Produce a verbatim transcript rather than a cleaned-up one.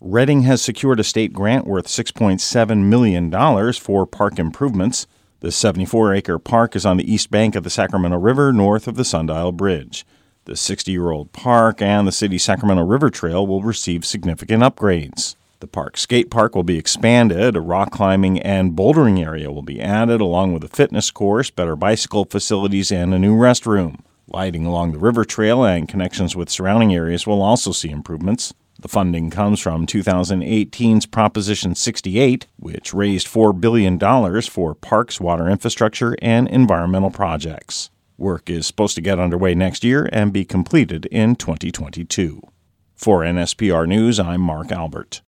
Reading has secured a state grant worth six point seven million dollars for park improvements. The seventy-four acre park is on the east bank of the Sacramento River, north of the Sundial Bridge. The sixty-year-old park and the city's Sacramento River Trail will receive significant upgrades. The park skate park will be expanded, a rock climbing and bouldering area will be added, along with a fitness course, better bicycle facilities, and a new restroom. Lighting along the river trail and connections with surrounding areas will also see improvements. The funding comes from two thousand eighteen's Proposition sixty-eight, which raised four billion dollars for parks, water infrastructure, and environmental projects. Work is supposed to get underway next year and be completed in twenty twenty-two. For N S P R News, I'm Mark Albert.